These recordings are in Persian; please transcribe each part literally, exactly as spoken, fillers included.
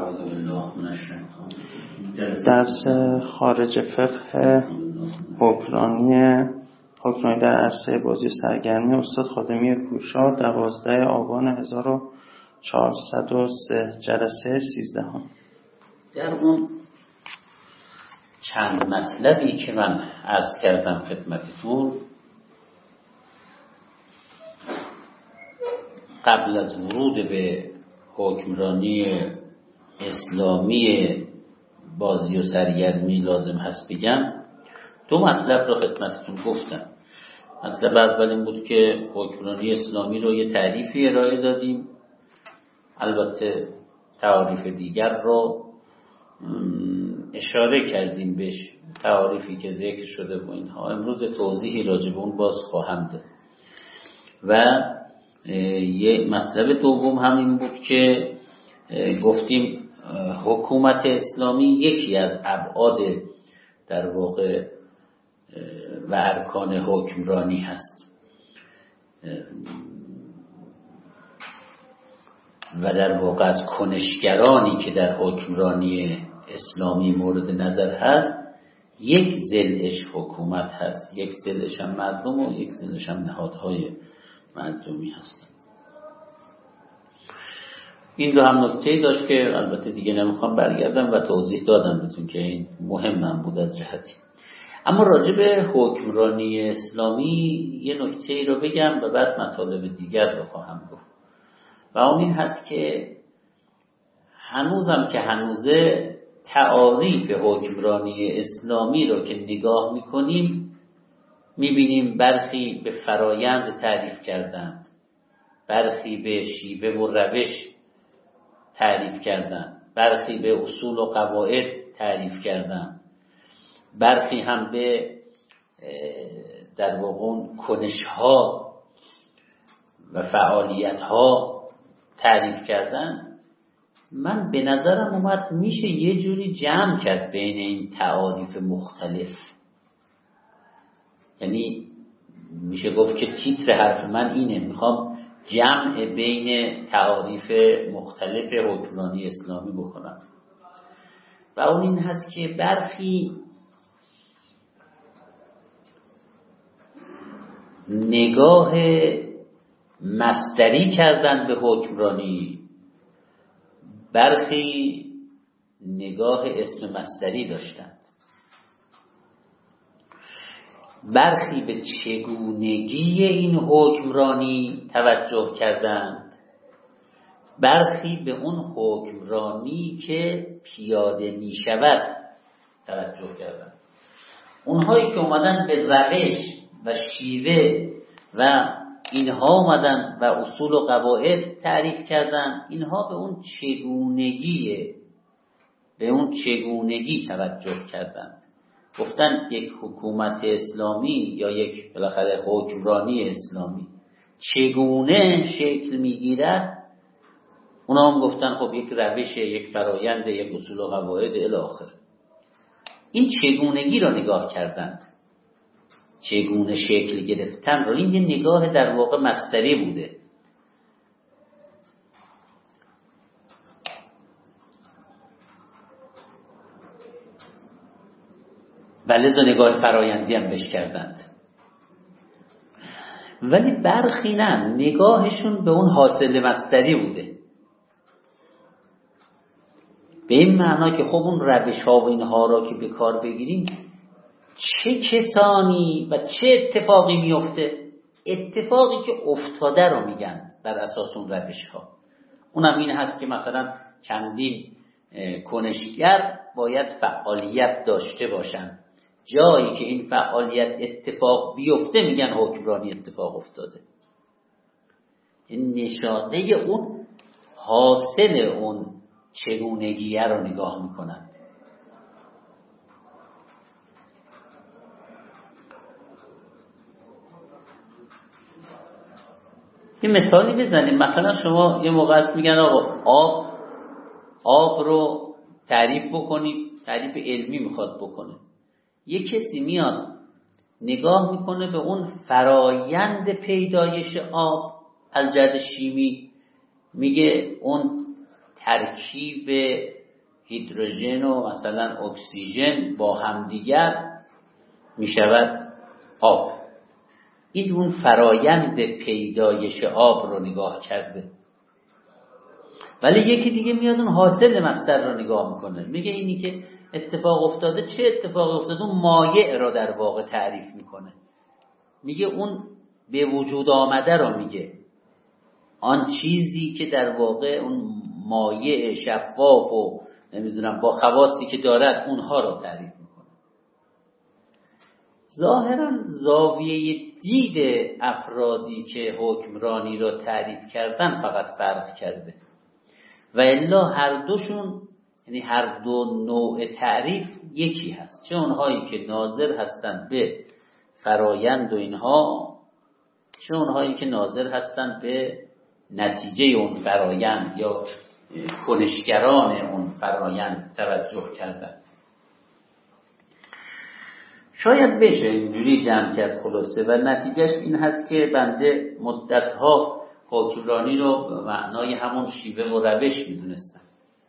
درس خارج فقه حکمرانی حکمرانی در عرصه بازی و سرگرمی استاد خادمی کوشا دوازده آبان هزار و چهارصد و سه جلسه سیزدهم. در اون چند مطلبی که من عرض کردم خدمتتون قبل از ورود به حکمرانی اسلامی بازی و سرگرمی لازم هست بگم، دو مطلب رو خدمتتون گفتم. مطلب اول این بود که حکمرانی اسلامی رو یه تعریفی ارائه دادیم، البته تعاریف دیگر رو اشاره کردیم بهش، تعاریفی که ذکر شده و اینها. امروز توضیحی راجع به اون باز خواهم داد. و یه مطلب دوم هم این بود که گفتیم حکومت اسلامی یکی از ابعاد در واقع و ارکان حکمرانی هست و در واقع از کنشگرانی که در حکمرانی اسلامی مورد نظر هست، یک ضلعش حکومت هست، یک ضلعش هم مردم و یک ضلعش هم نهادهای مردمی هستن. این رو هم نکته‌ای داشت که البته دیگه نمیخوام برگردم و توضیح دادم بهتون که این مهمم بود از جهتی. اما راجع به حکمرانی اسلامی یه نکته‌ای رو بگم و بعد مطالب دیگر رو خواهم گفت. و اون این هست که هنوزم که هنوزه تعاریف حکمرانی اسلامی رو که نگاه میکنیم میبینیم برخی به فرایند تعریف کردند، برخی به شیوه و روش تعریف کردند، برخی به اصول و قواعد تعریف کردند، برخی هم به در واقع کنش‌ها و فعالیت‌ها تعریف کردن. من به نظرم اومد میشه یه جوری جمع کرد بین این تعاریف مختلف، یعنی میشه گفت که تیتر حرف من اینه، میخوام جمع بین تعاریف مختلف حکمرانی اسلامی بکنم. و اون این هست که برخی نگاه مصدری کردن به حکمرانی، برخی نگاه اسم مصدری داشتند، برخی به چگونگی این حکمرانی توجه کردند، برخی به اون حکمرانی که پیاده می شود توجه کردند. اونهایی که اومدن به روش و شیوه و اینها اومدن و اصول و قواعد تعریف کردن، اینها به اون چگونگی به اون چگونگی توجه کردند. گفتن یک حکومت اسلامی یا یک بالاخره حکمرانی اسلامی چگونه شکل میگیرد، اونا هم گفتن خب یک روش، یک فرایند، یک اصول و قواعد الی آخر. این چگونگی را نگاه کردند، چگونه شکل گرفتن رو. این یه نگاه در واقع مصدری بوده. و لذا نگاه فرایندی هم بش کردند. ولی برخی نه، نگاهشون به اون حاصل مصدری بوده، به این معنا که خب اون روش ها و اینها را که به کار بگیریم چه کسانی و چه اتفاقی میفته. اتفاقی که افتاده رو میگن بر اساس اون روش ها. اونم این هست که مثلا چندین کنشگر باید فعالیت داشته باشن، جایی که این فعالیت اتفاق بیفته میگن حکمرانی اتفاق افتاده. این نشانه اون حاصل اون چگونگیه رو نگاه میکنن. یه مثالی بزنیم. مثلا شما یه موقع است میگن آقا آب آب رو تعریف بکنیم، تعریف علمی میخواد بکنه. یه کسی میاد نگاه میکنه به اون فرایند پیدایش آب از جهت شیمی، میگه اون ترکیب هیدروژن و مثلا اکسیژن با همدیگر می شود آب. این اون فرایند پیدایش آب رو نگاه کرده. ولی یکی دیگه میاد اون حاصل مصدر رو نگاه میکنه، میگه اینی که اتفاق افتاده چه اتفاق افتاده، اون مایع رو در واقع تعریف میکنه، میگه اون به وجود آمده رو میگه، آن چیزی که در واقع اون مایع شفاف و نمیدونم با خواصی که دارد اونها رو تعریف میکنه. ظاهرا زاویه دید افرادی که حکمرانی رو تعریف کردن فقط فرق کرده و الا هر دوشون، یعنی هر دو نوع تعریف یکی هست، چه اونهایی که ناظر هستند به فرایند و اینها، چه اونهایی که ناظر هستند به نتیجه اون فرایند یا کنشگران اون فرایند توجه کردن. شاید بشه اینجوری جمع کرد خلاصه و نتیجهش این هست که بنده مدتها حکمرانی رو به معنای همون شیوه و روش میدونستم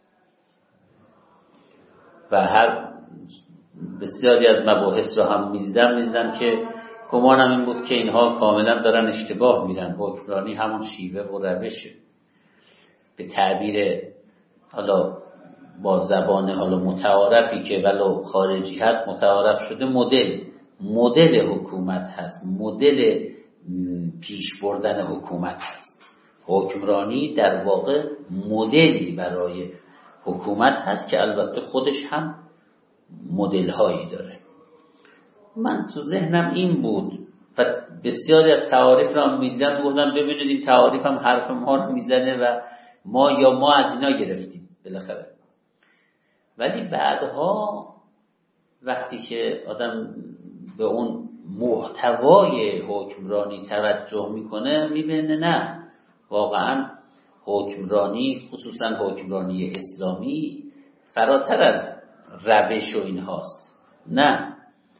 و هر بسیاری از مباحث رو هم میدیدم میدیدم که گمانم این بود که اینها کاملا دارن اشتباه میرن. حکمرانی همون شیوه و روشه، به تعبیر حالا با زبان حالا متعارفی که ولو خارجی هست متعارف شده، مدل مدل حکومت هست، مدل پیش بردن حکومت هست. حکمرانی در واقع مدلی برای حکومت هست که البته خودش هم مدل هایی داره. من تو ذهنم این بود و بسیاری از تعاریف را می‌دیدم، گفتم ببینید این تعاریف هم حرف ما رو میزنه و ما یا ما از اینا گرفتیم بالاخره. ولی بعدها وقتی که آدم به اون محتوای حکمرانی توجه میکنه میبینه نه، واقعا حکمرانی خصوصا حکمرانی اسلامی فراتر از روش و این هاست. نه،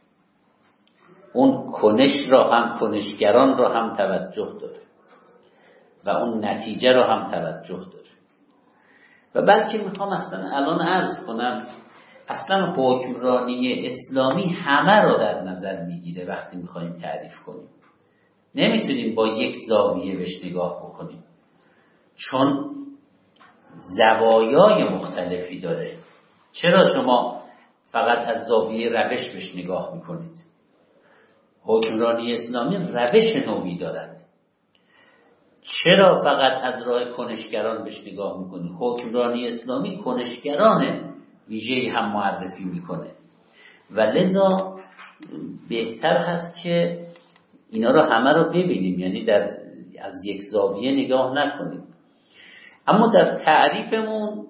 اون کنش را هم، کنشگران را هم توجه داره و اون نتیجه را هم توجه داره. و بلکه میخوام اصلا الان عرض کنم اصلا حکمرانی اسلامی همه را در نظر میگیره وقتی میخوایم تعریف کنیم. نمیتونیم با یک زاویه بهش نگاه بکنیم چون زوایای مختلفی داره. چرا شما فقط از زاویه روش بهش نگاه میکنید؟ حکمرانی اسلامی روش نوعی دارد. چرا فقط از راه کنشگران بهش نگاه میکنید؟ حکمرانی اسلامی کنشگران ویژه‌ای هم معرفی میکنه و لذا بهتر هست که اینا رو همه رو ببینیم، یعنی در از یک زاویه نگاه نکنیم. اما در تعریفمون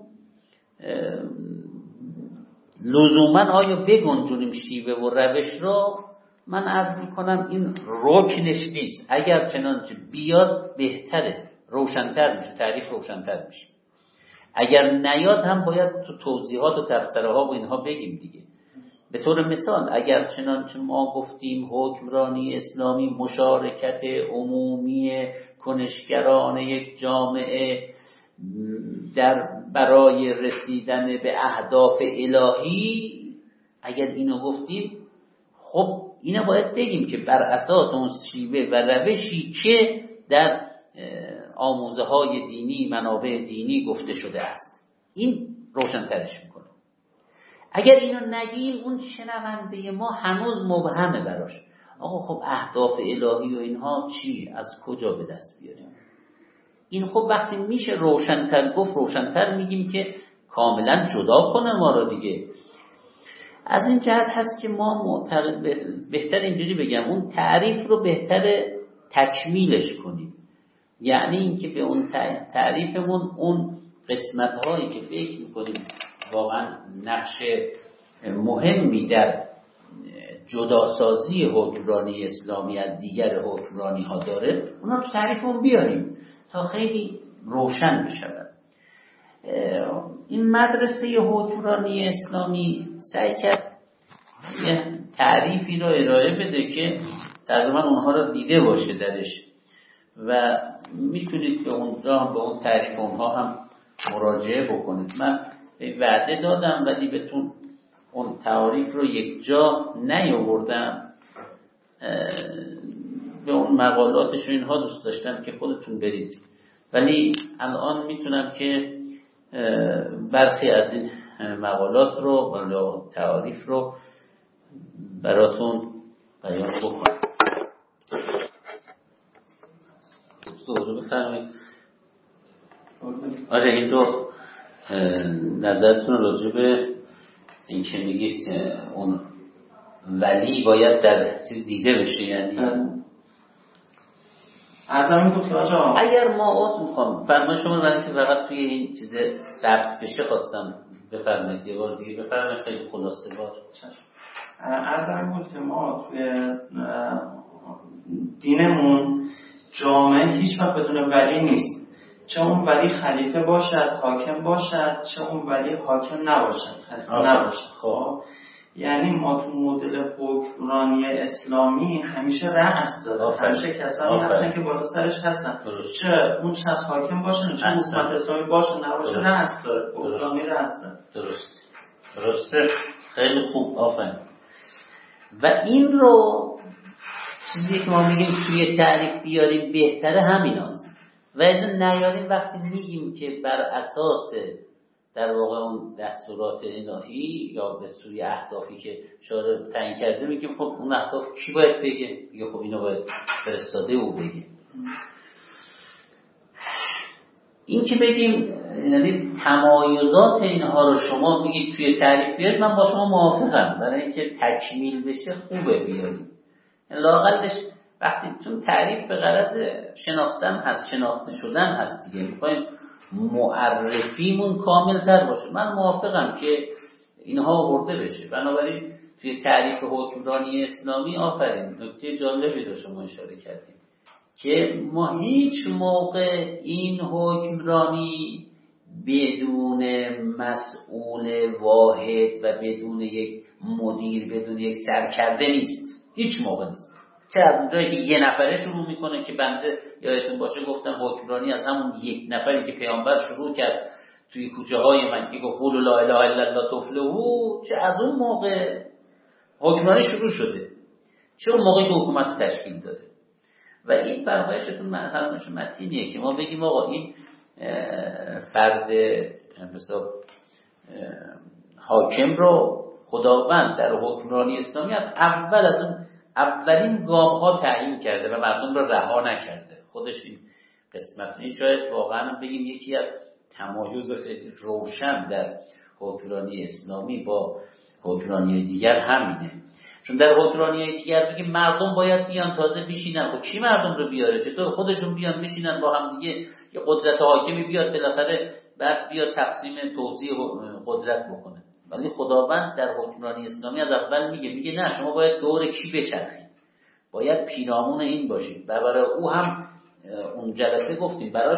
لزوما آیا بگنجونیم شیوه و روش رو؟ من عرض میکنم این رکنش نیست. اگر چنانچه بیاد بهتره، روشن‌تر میشه، تعریف روشن‌تر میشه. اگر نیاد هم باید تو توضیحات و تفسیرها و اینها بگیم دیگه. به طور مثال اگر چنانچه ما گفتیم حکمرانی اسلامی مشارکت عمومی کنشگران یک جامعه در برای رسیدن به اهداف الهی، اگر اینو گفتیم خب اینو باید بگیم که بر اساس اون شیوه و روشی که در آموزه های دینی، منابع دینی گفته شده است. این روشن‌ترش میکنه. اگر اینو نگیم اون شنونده ما هنوز مبهمه براش. آقا خب اهداف الهی و اینها چی؟ از کجا به دست بیاریم؟ این خب وقتی میشه روشن‌تر گفت، روشن‌تر میگیم که کاملا جدا کنه ما رو دیگه. از این جهت هست که ما معتقد بهتر اینجوری بگم اون تعریف رو بهتر تکمیلش کنیم. یعنی اینکه به اون تعریفمون اون قسمت‌هایی که فکر می‌کنیم واقعا نقش مهمی در جداسازی حکمرانی اسلامی از دیگر حکمرانی ها داره، اونا تو تعریفمون بیاریم تا خیلی روشن بشه. این مدرسه حکمرانی اسلامی سعی کرد یه تعریفی رو ارائه بده که تقریبا اونها رو دیده باشه درش و میتونید به اونجا به اون تعریف اونها هم مراجعه بکنید. من وعده دادم ولی بهتون اون تعاریف رو یک جا نیاوردم. به اون مقالاتش و اینها دوست داشتم که خودتون برید، ولی الان میتونم که برخی از این مقالات رو یا تعاریف رو براتون بیان بکنم. دوره بفرمایید. آره این رو نظرتون راجع به این که میگید اون ولی باید در چیز دیده بشه، یعنی اصلا میگفت که آجا اگر ما اوت میخوام فرما شما رو برای که فقط توی این چیز ثبت بشه خواستم بفرمایید یه بار دیگه بفرمایید خیلی خلاصه بار. اصلا میگفت که ما توی دینمون جامعه هیچ وقت بدون ولی نیست، چه اون ولی خلیفه باشد، حاکم باشد، چه اون ولی حاکم نباشد، خلیفه نباشد. خب یعنی ما تو مدل حکمرانی اسلامی همیشه رأس داره، همیشه کسانی هستن که بالا سرش هستن، چه اون شخص حاکم باشه چه حکومت اسلامی باشه نباشه رأس داره، حکمرانی رأس داره. درست درسته، خیلی خوب، آفرین. و این رو چیزی که ما میگیم توی تعریف بیاریم بهتره همین هست و این نیاریم وقتی میگیم که بر اساس در واقع اون دستورات الهی یا به سوی اهدافی که شارع تعیین کرده میگیم خب اون اهداف کی باید بگه؟ میگه خب اینو باید فرستاده او بگه. این که بگیم یعنی تمایزات اینها رو شما میگید توی تعریف بیارید، من با شما موافقم، برای اینکه تکمیل بشه خوبه بیارید. لااقلش وقتی چون تعریف به غرض شناختن هست، شناخته شدن هست دیگه، میخوایم معرفیمون کاملتر باشه. من موافقم که اینها آورده بشه. بنابراین توی تعریف حکمرانی اسلامی آفرین نکته جالبی رو شما اشاره کردیم که ما هیچ موقع این حکمرانی بدون مسئول واحد و بدون یک مدیر، بدون یک سرکرده نیست. هیچ موقع نیست. چه از اونجایی که یه نفره شروع میکنه که بنده یادتون باشه گفتم حکمرانی از همون یک نفری که پیامبر شروع کرد توی کوچه های من که گفت قولوا لا اله الا الله تفلحوا، چه از اون موقع حکمرانی شروع شده، چه اون موقعی که حکومت تشکیل داده. و این فرمایشتون منظورش متینیه که ما بگیم آقا این فرد مثلا حاکم رو خداوند در حکمرانی اسلامی از اول از اون اولین گام ها تعیین کرده و مردم رو رها نکرده. خودش این قسمت این شاید واقعا بگیم یکی از تمایز خیلی روشن در حکمرانی اسلامی با حکمرانی دیگر همینه. چون در حکمرانی دیگر بگیم مردم باید بیان تازه بشینن. خب کی مردم رو بیاره؟ چطور خودشون بیان بشینن با هم دیگه؟ یه قدرت حاکمی بیاد بالاخره بعد بیاد تقسیم توزیع قدرت بکنه. ولی خداوند در حکمرانی اسلامی از اول میگه میگه نه، شما باید دور کی بچرخید، باید پیرامون این باشید. و برای او هم اون جلسه گفتیم براش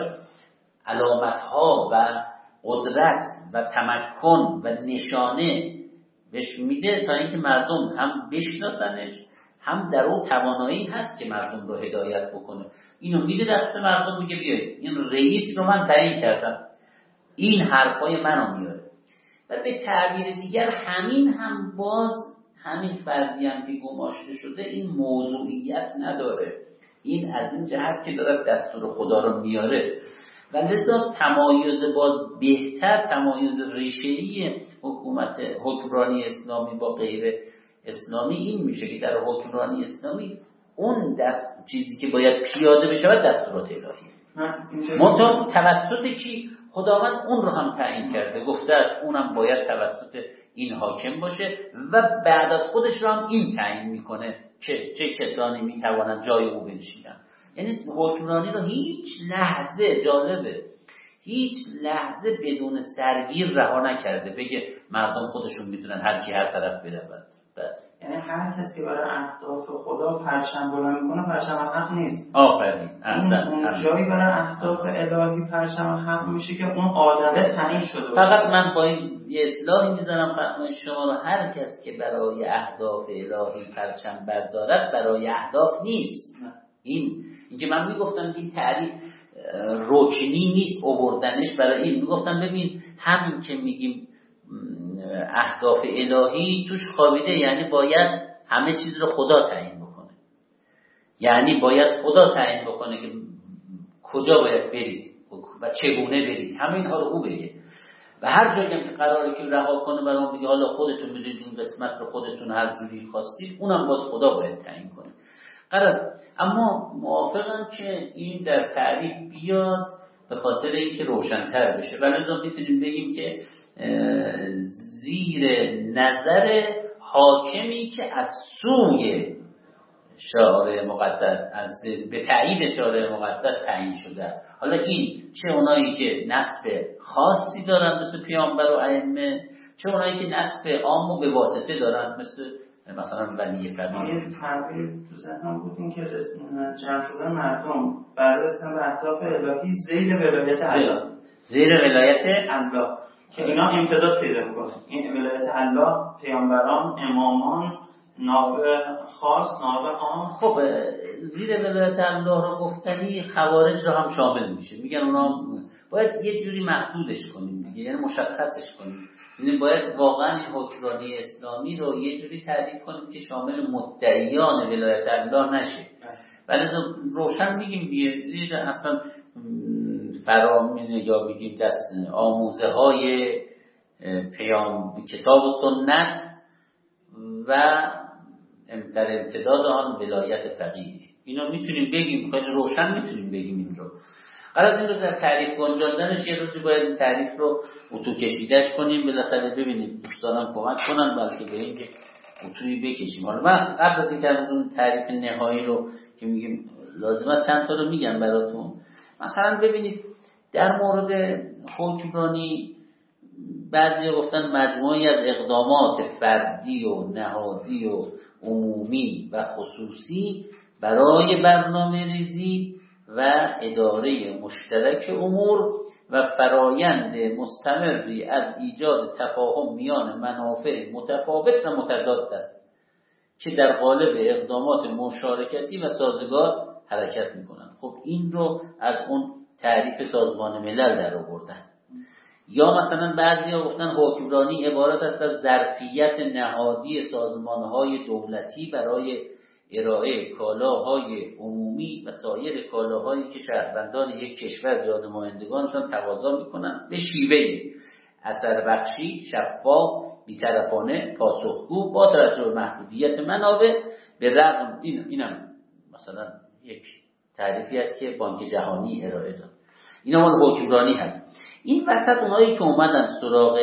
علامت‌ها و قدرت و تمکن و نشانه بهش میده تا اینکه مردم هم بشناسنش، هم در اون توانایی هست که مردم رو هدایت بکنه. اینو میده دست مردم، میگه بیایید این رئیس رو من تعیین کردم، این حرفای منو میاره. و به تعبیر دیگر همین هم باز همین فردی هم که گماشته شده این موضوعیت نداره، این از این جهت که داره دستور خدا رو میاره. و لذا تمایز باز بهتر، تمایز ریشه‌ای حکومت حکمرانی اسلامی با غیر اسلامی این میشه که در حکمرانی اسلامی اون دست چیزی که باید پیاده بشه و دستورات الهی منطقه توسط کی؟ خداوند اون رو هم تعیین کرده، گفته است اونم باید توسط این حاکم باشه و بعد از خودش رو هم این تعیین میکنه که چه کسانی میتوانند جای او بنشینند. یعنی حکمرانی رو هیچ لحظه، جالبه، هیچ لحظه بدون سرگیر رها نکرده بگه مردم خودشون میتونن هر کی هر طرف برود. یعنی هر کسی که برای اهداف خدا پرچم بلند میکنه پرچم حق نیست. آفرین. اصلا اون جایی برای اهداف الهی پرچم حق میشه که اون آدمه تعیین شده. فقط من با این یه اصلاحی میذارم فرمایش شما رو، هر کس که برای اهداف الهی پرچم بردارد برای اهداف نیست. این اینکه من میگفتم این تعریف رکنی نیست آوردنش برای این. میگفتم ببین همین که میگیم اهداف الهی توش خوابیده، یعنی باید همه چیز رو خدا تعیین بکنه، یعنی باید خدا تعیین بکنه که کجا باید برید و چگونه برید، همه اینها رو او بگه. و هر جایی که قراره که رها کنه برام بگه حالا خودتون میدونید این قسمت رو خودتون هر جوری خواستید، اونم باز خدا باید تعیین کنه. غرض اما موافقم که این در تعریف بیاد به خاطر اینکه روشن‌تر بشه. ولی لازم میتونیم بگیم که زیر نظر حاکمی که از سوی شارع مقدس، از به تایید شارع مقدس تعیین شده است. حالا این چه اونایی که نسب خاصی دارن مثل پیامبر و ائمه، چه اونایی که نسب عام و به واسطه دارن مثل مثلا ولی فقیه. یه تعبیر تو ذهنم بود این که جمع شدن مردم برای رسیدن به اهداف الهی زیر ولایت الله، زیر ولایت الله که اینا امتداد پیدا می‌کنه. این ولایت الله، پیامبران، امامان، نائب خاص، نائب عام. خب زیر ولایت الله رو گفتنی خوارج رو هم شامل میشه. میگن اونا باید یه جوری محدودش کنیم دیگه، یعنی مشخصش کنیم. یعنی باید واقعا این حکمرانی اسلامی رو یه جوری تعریف کنیم که شامل مدعیان ولایت الله نشه. ولی روشن میگیم دیگه زیر اصلا فرامین یا بگیم دست آموزه های پیام کتاب و سنت و در امتداد آن ولایت فقیه. اینا میتونیم بگیم، خیلی روشن میتونیم بگیم این رو. قرار این رو در تعریف گنجاندنش یه روزی باید این تعریف رو اتو کشیدش کنیم، بالاخره ببینیم دوستانم کمک کنن بلکه به این که اتوی بکشیم. حالا من قبل از اینکه اون تعریف نهایی رو که میگیم لازم است چند تا رو میگم براتون. مثلا ببینید در مورد حکمرانی بعضی گفتن مجموعی از اقدامات فردی و نهادی و عمومی و خصوصی برای برنامه ریزی و اداره مشترک امور و فرایند مستمری از ایجاد تفاهم میان منافع متفاوت و متضاد است که در قالب اقدامات مشارکتی و سازگار حرکت میکنند. خب این رو از اون تعریف سازمان ملل در آوردن. یا مثلا بعضیا گفتن حکمرانی عبارت است از ظرفیت نهادی سازمانهای دولتی برای ارائه کالاهای عمومی و سایر کالاهایی که شهروندان یک کشور یا نمایندگانشان تقاضا میکنند به شیوهی اثر بخشی، شفاف، بی‌طرفانه، پاسخگو با توجه به محدودیت منابع. به رغم این اینم مثلا یک تعریفی است که بانک جهانی ارائه داد. اینا مال حکمرانی هست. این وسط اونایی که اومدن سراغ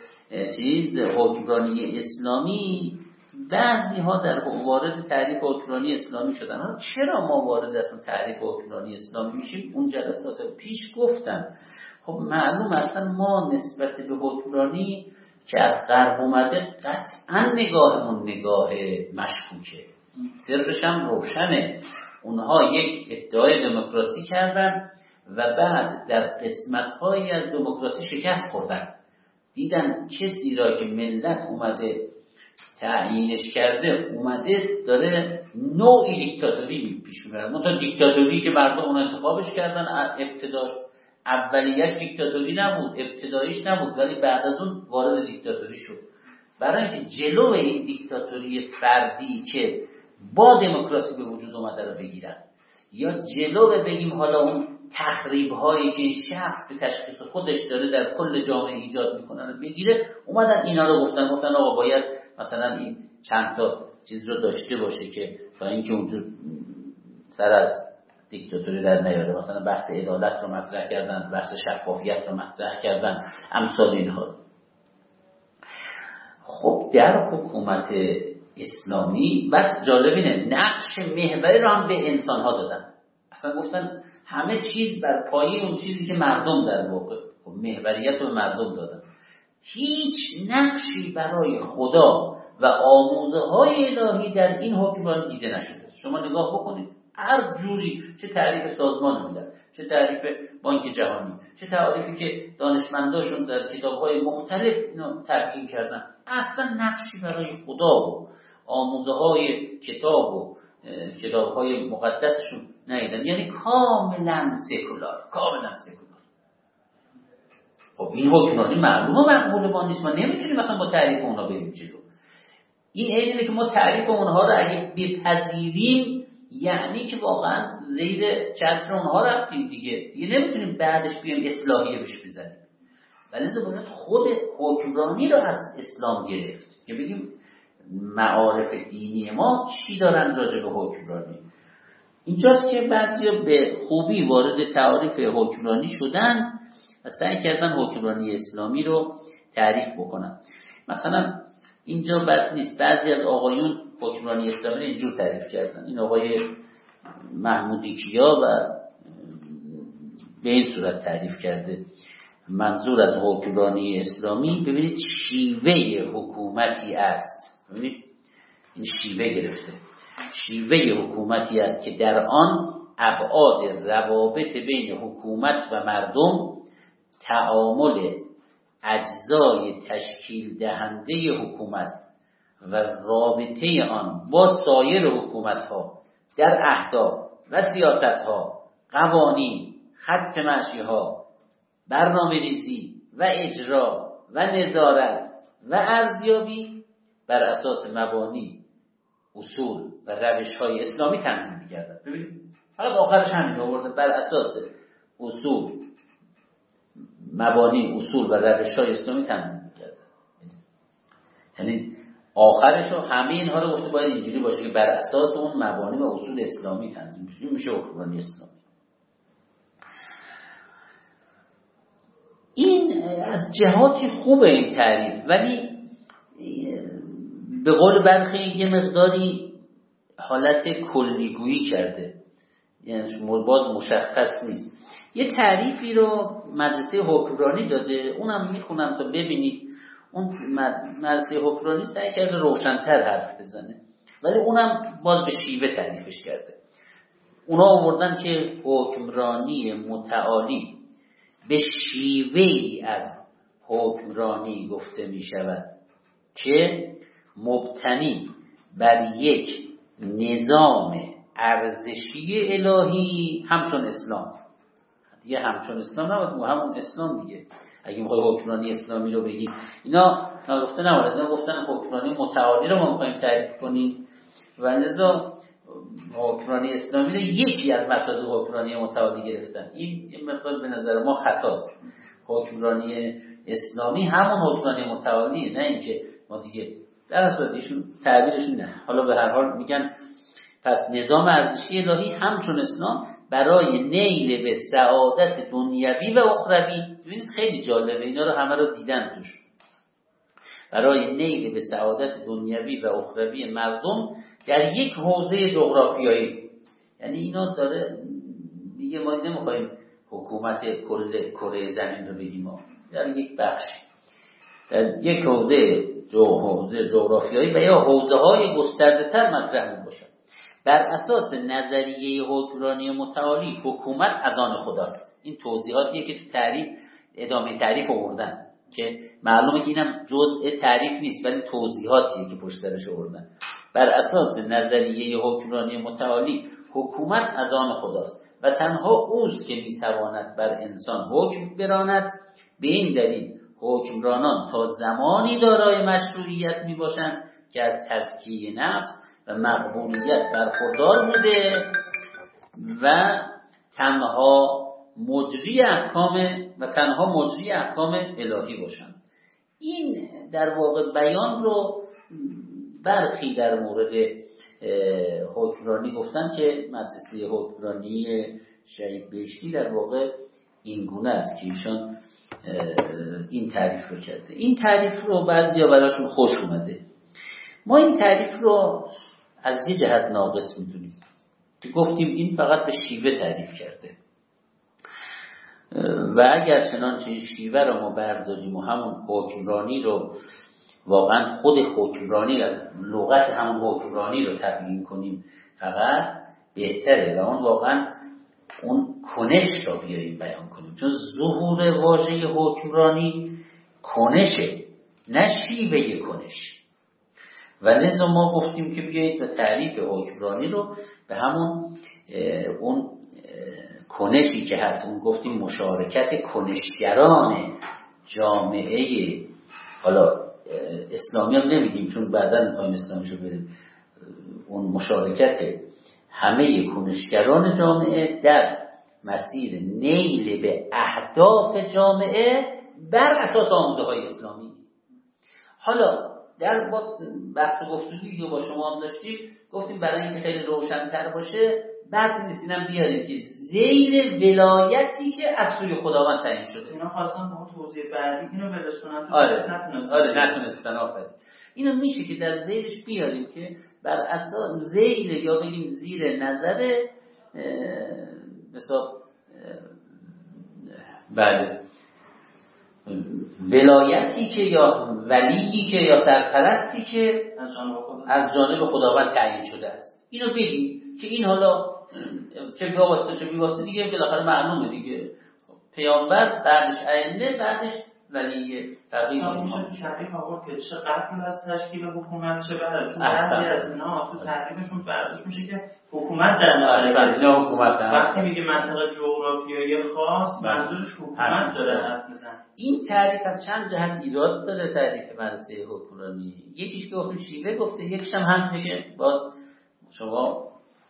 چیز حکمرانی اسلامی، بعضی ها در وارد تعریف حکمرانی اسلامی شدن. ها چرا ما وارد اصلا تعریف حکمرانی اسلامی میشیم؟ اون جلسات پیش گفتم. خب معلوم اصلا ما نسبت به حکمرانی که از غرب اومده قطعا نگاهمون نگاه مشکوکه. سرش هم روشنه. اونها یک ادعای دموکراسی کردن و بعد در قسمت‌هایی از دموکراسی شکست خوردن. دیدن کسی را که ملت اومده تعیینش کرده اومده داره نوعی دیکتاتوری پیش میبره. منتها دیکتاتوری که مردم اون انتخابش کردن، ابتداش اولیش دیکتاتوری نبود، ابتدایش نبود، ولی بعد از اون وارد دیکتاتوری شد. برای اینکه جلو این دیکتاتوری فردی که با دموکراسی به وجود اومده رو بگیرن، یا جلو بگیم حالا اون تخریب هایی که شخص به تشخیص خودش داره در کل جامعه ایجاد میکنن رو بگیره، اومدن اینا رو گفتن گفتن آقا باید مثلا این چند تا چیز رو داشته باشه که تا اینکه اونجور سر از دیکتاتوری در نیاره. مثلا بحث عدالت رو مطرح کردن، بحث شفافیت رو مطرح کردن، امثال اینها. خب در حکومت اسلامی بعد جالب اینه نقش محوری رو هم به انسان ها دادن. اصلا گفتن همه چیز بر پایه اون چیزی که مردم در واقع محوریت رو به مردم دادن. هیچ نقشی برای خدا و آموزه های الهی در این حکمرانی دیده نشده. شما نگاه بکنید هر جوری، چه تعریف سازمان میدن، چه تعریف بانک جهانی، چه تعریفی که دانشمنداشون در کتاب‌های مختلف اینو تبیین کردن، اصلا نقشی برای خدا و آموزه های کتاب و کتاب‌های مقدسشون ندیدم، یعنی کاملا سکولار، کاملا سکولار. خب این حکمرانی معلومه مقبول ما نیست، ما نمیتونیم مثلا با تعریف اونها بریم جلو. این اینه که ما تعریف اونها رو اگه بپذیریم یعنی که واقعا زیر چتر اونها رفتیم دیگه دیگه نمیتونیم بعدش بیایم اصلاحیه بهش بزنیم. ولی باید خود حکمرانی رو از اسلام گرفت که بگیم معارف دینی ما چی دارن راجع به حکمرانی. اینجاست که بعضیا به خوبی وارد تعریف حکمرانی شدن و سعی کردن حکمرانی اسلامی رو تعریف بکنن. مثلا اینجا بد نیست بعضی از آقایون حکمرانی اسلامی رو اینجور تعریف کردن. این آقای محمودی کیا و به این صورت تعریف کرده. منظور از حکمرانی اسلامی ببینید شیوه حکومتی است. ببینید این شیوه گرفته، شیوه حکومتی است که در آن ابعاد روابط بین حکومت و مردم، تعامل اجزای تشکیل دهنده حکومت و رابطه آن با سایر حکومت‌ها در اهداف و سیاست‌ها، قوانین، خط مشی‌ها، برنامه ریزی و اجرا و نظارت و ارزیابی بر اساس مبانی، اصول و روش‌های اسلامی تنظیم می‌کردن. ببینید حالا آخرش همین آورده، بر اساس اصول، مبانی، اصول و روش‌های اسلامی تنظیم می‌کردن. یعنی آخرش رو همه اینها رو گفته باید اینجوری باشه که بر اساس اون مبانی و اصول اسلامی تنظیم بشه. این میشه حکمرانی اسلامی. این از جهاتی خوبه این تعریف، ولی به قول برخی یه مقداری حالت کلیگویی کرده، یعنی مرباط مشخص نیست. یه تعریفی رو مدرسه حکمرانی داده، اونم میخونم تا ببینید. اون مدرسه حکمرانی سعی کرده روشن‌تر حرف بزنه، ولی اونم باز به شیوه تعریفش کرده. اونا آوردن که حکمرانی متعالی به شیوهی از حکمرانی گفته می شود که مبتنی بر یک نظام ارزشی الهی همچون اسلام. دیگه همچون اسلام نبود، همون اسلام دیگه. اگه میخوای حکمرانی اسلامی رو بگیم، اینا نگفته نبود، اینا گفتن حکمرانی متعالی رو ما میخوایم تعریف کنیم و لذا حکمرانی اسلامی رو یکی از مفاهیم حکمرانی متعالی گرفتن. این یه مقدار به نظر ما خطاست. حکمرانی اسلامی همون حکمرانی متعالیه، نه اینکه ما دیگه در اصل ایشون تعبیرشون نه. حالا به هر حال میگن پس نظام ارزشی الهی همچون اسلام برای نیل به سعادت دنیوی و اخروی. ببینید خیلی جالبه، اینا رو همه رو دیدن توش. برای نیل به سعادت دنیوی و اخروی مردم در یک حوزه جغرافیایی. یعنی اینا داره دیگه، ما نمیخوایم حکومت کل کره زمین رو بگیم، ما در یک بخش، در یک حوزه حوزه جغرافیایی و یا حوزه های گسترده تر مطرح باشه. بر اساس نظریه حکمرانی متعالی حکومت از آن خداست. این توضیحاتیه که تو تعریف ادامه تعریف آوردن که معلومه که اینم جزء تعریف نیست ولی توضیحاتیه که پشت سرش آوردن. بر اساس نظریه حکمرانی متعالی حکومت از آن خداست و تنها اوست که میتواند بر انسان حکم براند. به این دلیل حکمرانان تا زمانی دارای مشروعیت میباشند که از تزکیه نفس و مقبولیت برخوردار بوده و تنها مجری احکام و تنها مجری احکام الهی باشند. این در واقع بیان رو برخی در مورد حکمرانی گفتن که مدرسه حکمرانی شهید بهشتی در واقع این گونه است که ایشان این تعریف رو کرده. این تعریف رو بعضیا براشون خوش اومده. ما این تعریف رو از یه جهت ناقص میدونیم که گفتیم این فقط به شیوه تعریف کرده و اگر چنانچه این شیوه رو ما برداریم و همون حکمرانی رو واقعا خود حکمرانی از لغت همون حکمرانی رو تبیین کنیم فقط بهتره و اون واقعا اون کنش رو بیاییم بیان کنیم، چون ظهور واژه حکمرانی کنشه نه شیوه کنش. و لذا ما گفتیم که بیایید و تعریف حکمرانی رو به همون اون کنشی که هست، اون گفتیم مشارکت کنشگران جامعه، حالا اسلامی هم نمیگیم چون بعدا میخوایم اسلامیشو بریم، اون مشارکت همه کنشگران جامعه در مسیر نیل به اهداف جامعه بر اساس آموزه های اسلامی. حالا در بحث گفتگویی که با شما هم داشتیم گفتیم برای اینکه خیلی روشن‌تر باشه بعد نیست اینم بیاریم که زیر ولایتی که از سوی خداوند تعیین شده. اینا خواستم با توضیح بعدی اینو برسونم تو آره. نتونستن آره نتونستن آفرین. اینو میشه که در زیرش بیاریم که بر اساس زیر یا بگیم زیر نظر مثلا بله ولایتی که یا ولیی که یا سرپرستی که از جانب خداوند تعیین شده است. اینو بگیم که این حالا چه بیواسطه چه بیواسطه دیگه بالاخره معلومه دیگه، پیامبر بعدش ائمه بعدش ولی فقیه میشه شریف آورد که چه قبل از تشکیل حکومت چه بعد، چون بعضی از اینا تو ترکیبشون برداشت میشه که حکومت در نظر حکومت وقتی میگه منطقه جغرافیایی خاص منظورش حکومت داره حرف میزنه. این تعریف از چند جهت ایراد داره تعریف مدرسه حکمرانی. یکیش که گفتیم شیوه گفته، یکیش هم همینه که باز شما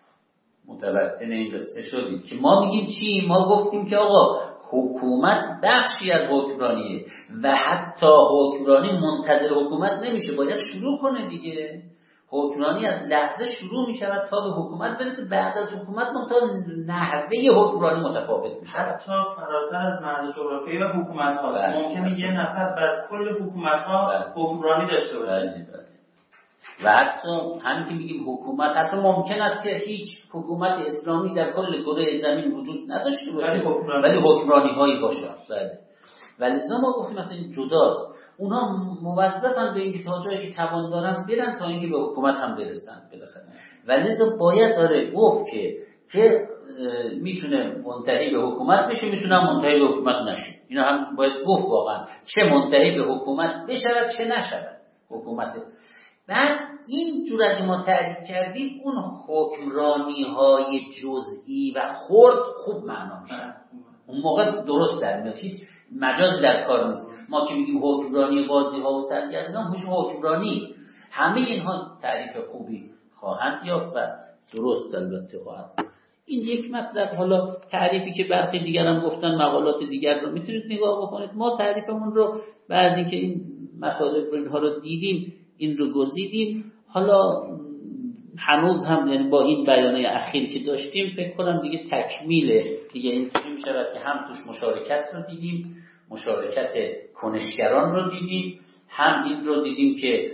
متوطن این قصه شدید که ما میگیم چی؟ ما گفتیم که آقا حکومت بخشی از حکمرانیه و حتی حکمرانی منتظر حکومت نمیشه، باید شروع کنه دیگه. حکمرانی از لحظه شروع میشود تا به حکومت برسه، بعد از حکومت منتها نحوه حکمرانی متفاوت میشه، حتی فراتر از مرز جغرافیایی و حکومت هاست. ممکنه یه نفر بر کل حکومت ها حکمرانی داشته باشه. بله بله. و حتی همین که میگیم حکومت، اصلا ممکن است که هیچ حکومت اسلامی در کل کره زمین وجود نداشته باشه ولی حکمرانی هایی باشه. بله. ولی ما گفتیم مثلا این جداست، اونها موظفن به اینکه تا جایی که توان دارن برن تا اینکه به حکومت هم برسن بالاخره. ولی باید داره گفت که که میتونه منتهی به حکومت بشه، میتونه منتهی به حکومت نشه. اینا هم باید گفت واقعا چه منتهی به حکومت بشود چه نشود حکومت. بعد این جور اگه ما تعریف کردیم اون حکمرانی های جزئی و خرد خوب معنا میشن، اون موقع درست در میاد، هیچ مجاز در کار نیست. ما که میگیم حکمرانی بازی ها و سرگردان هیچ حکمرانی، همه اینها تعریف خوبی خواهند یافت و درست البته خواهند. این یک مطلب. حالا تعریفی که برخی دیگر هم گفتن مقالات دیگر رو میتونید نگاه بکنید. ما تعریفمون رو بعد اینکه این مطالب رو اینها رو دیدیم این رو گزیدیم. حالا هنوز هم یعنی با این بیانیه اخیر که داشتیم فکر کنم دیگه تکمیله دیگه. این چیزی میشود که هم توش مشارکت رو دیدیم، مشارکت کنشگران رو دیدیم، هم این رو دیدیم که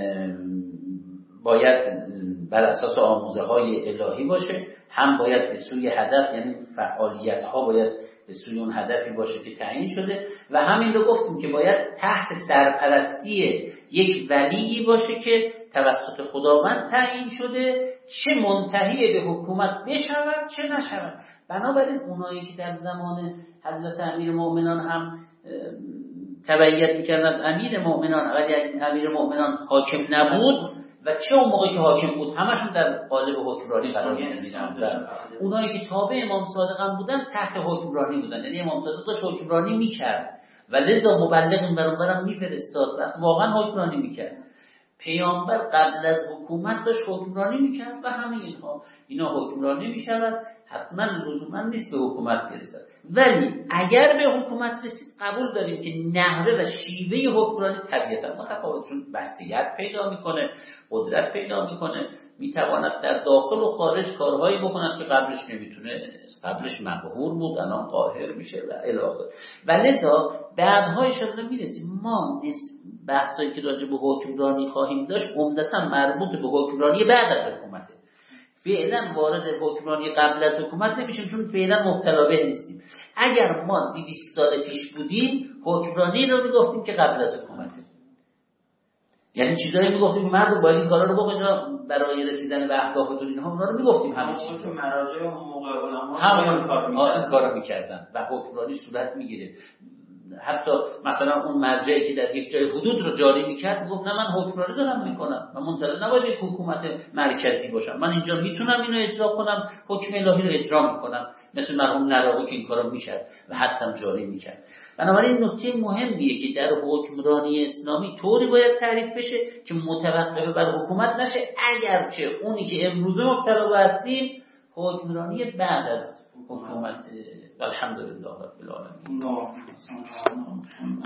باید بر اساس آموزه های الهی باشه، هم باید به سوی هدف یعنی فعالیت ها باید به سوی اون هدفی باشه که تعیین شده، و همین رو گفتیم که باید تحت سرپرستی یک ولیی باشه که توسط خداوند تعیین شده، چه منتهی به حکومت بشود چه نشود. بنابراین اونایی که در زمان حضرت امیر مؤمنان هم تبعیت میکردن از امیر مؤمنان، ولی امیر مؤمنان حاکم نبود و چه اون موقعی که حاکم بود همشون در قالب حکمرانی قرار می‌گرفتن. اونایی که تابع امام صادق هم بودن تحت حکمرانی بودن، یعنی امام صادق داشت حکمرانی میکرد و لذا مبلغ این برابرم میفرستاد و واقعا حکمرانی میکرد. پیامبر قبل از حکومت داشت حکمرانی میکرد و همه اینها اینا حکمرانی میشود، حتما لزوما نیست به حکومت برسد. ولی اگر به حکومت رسید قبول داریم که نحوه و شیوه حکمرانی طبیعتا متفاوت، چون بستگیت پیدا میکنه، قدرت پیدا میکنه، میتواند در داخل و خارج کارهایی بکند که قبلش نمیتونه، قبلش مقهور بود الان قاهر میشه و الی آخر. و لذا بعدها ان شاء الله میرسیم ما بحثایی که راجع به حکمرانی خواهیم داشت عمدتا مربوط به حکمرانی بعد از حکومته. فعلا وارد حکمرانی قبل از حکومت نمیشیم چون فعلا مبتلا به نیستیم. اگر ما دویست سال پیش بودیم حکمرانی رو میگفتیم که قبل از حکومته، یعنی چیزایی میگفتیم که مردم باید این کارا رو بکنن برای رسیدن به اهدافتون، اینها اونا رو میگفتیم. همه چیز که مراجع اون موقع علما همون کارو میکردن و حکمرانی صورت میگیره. حتی مثلا اون مرجعی که در یک جای حدود رو جاری میکرد گفت نه من حکمرانی دارم میکنم، من منتظر نباید یک حکومت مرکزی باشم، من اینجا میتونم اینو اجرا کنم، حکم الهی رو اجرا میکنم، مثل مرحوم نراقی که این کارو میکرد و حتی جاری میکرد. بنابراین نکته مهمیه که در حکمرانی اسلامی طوری باید تعریف بشه که متوقف بر حکومت نشه، اگرچه اونی که امروزه مبتلا هستیم حکمرانی بعد از حکومت. الحمدلله رب العالمین.